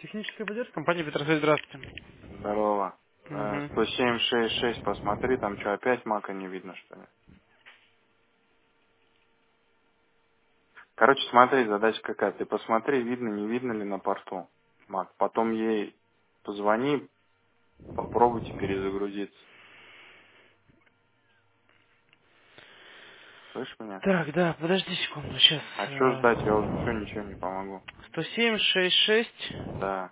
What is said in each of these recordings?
Техническая поддержка, компания Петросвет, здравствуйте. Здорово. Угу. 107.6.6, посмотри, там что, опять мака не видно, что ли? Короче, смотри, задача какая. Ты посмотри, видно, не видно ли на порту мак. Потом ей позвони, попробуйте перезагрузиться. Слышишь меня? Так, да, подожди секунду, сейчас. А что ждать? Я уже все, ничего не помогу. 107-6-6. Да.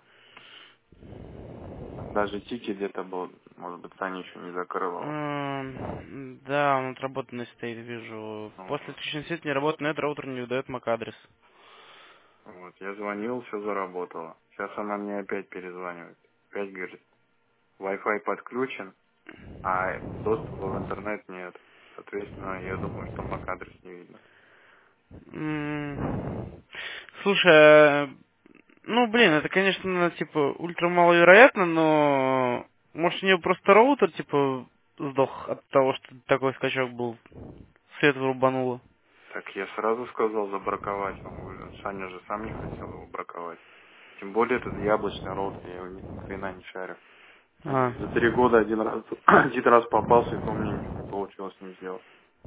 Там даже тики где-то был, может быть, Таня еще не закрыла его. Да, он отработанный стоит, вижу. После Вот. отключения света не работает нет, роутер не выдает MAC-адрес. Вот. Я звонил, все заработало. Сейчас она мне опять перезванивает. Опять говорит, Wi-Fi подключен, а доступа в интернет нет. Соответственно, я думаю, что MAC-адрес не видно. Слушай, ну, блин, это, конечно, типа, ультра маловероятно, но может у нее просто роутер, типа, сдох от того, что такой скачок был. Свет врубануло. Так я сразу сказал забраковать. Саня же сам не хотел его браковать. Тем более это яблочный роутер, я его ни хрена не шарю. А. За 3 года один раз попался, и то мне ничего не получилось с ним сделать.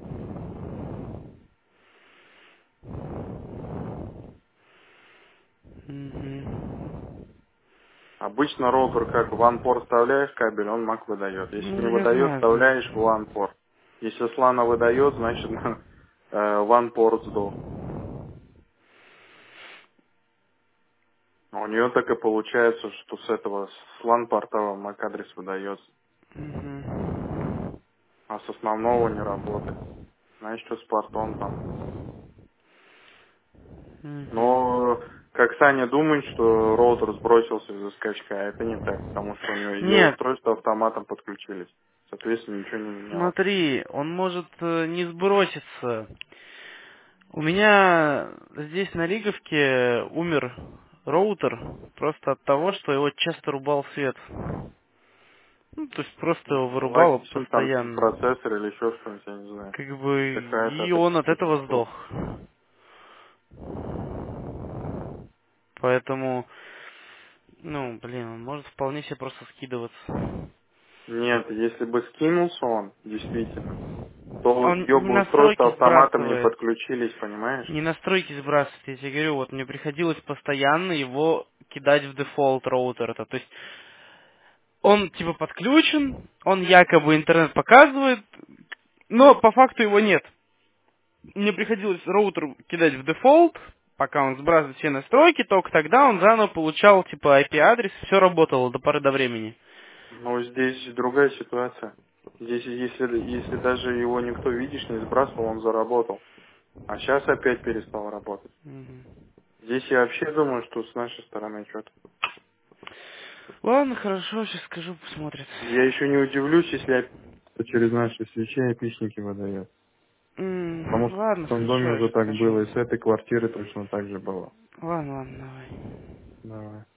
Мгм. Обычно роутер как в OnePort вставляешь кабель, он Mac выдает. Если не Ну, я выдает, знаю, знаю. вставляешь в OnePort. Если с LAN выдает, значит OnePort сдох. У нее так и получается, что с этого с LAN портала MAC адрес выдается, Мгм. а с основного не работает. Знаешь, что с портом там? Мгм. Но как Саня думает, что роутер сбросился из-за скачка, а это не так, потому что у него ее Нет, устройства автоматом подключились. Соответственно, ничего не менялось. смотри, он может не сброситься. У меня здесь на Лиговке умер роутер просто от того, что его часто рубал свет. Ну, то есть просто его вырубало Логично, там постоянно. процессор или еще что-нибудь, я не знаю. Как бы Какая-то и он от такая этого штука. сдох. Поэтому, ну, блин, он может вполне себе просто скидываться. Нет, если бы скинулся он, действительно, то Он ее не бы устройства настройки автоматом не сбрасывает. подключились, понимаешь? Не настройки сбрасывает, я тебе говорю, вот мне приходилось постоянно его кидать в дефолт роутер. Это, то есть он типа подключен, он якобы интернет показывает, но по факту его нет. Мне приходилось роутер кидать в дефолт, пока он сбрасывает все настройки, только тогда он заново получал типа IP-адрес, все работало до поры до времени. Но здесь другая ситуация. Здесь, если даже его никто, видишь, не сбрасывал, он заработал. А сейчас опять перестал работать. Мгм. Здесь я вообще думаю, что с нашей стороны что-то. Ладно, хорошо, сейчас скажу, посмотрит. Я еще не удивлюсь, если опять через наши свечи опичники выдает. Потому что Ладно, в том доме хорошо, я уже сейчас так скажу. было, и с этой квартиры точно так же было. Ладно, ладно, давай. Давай.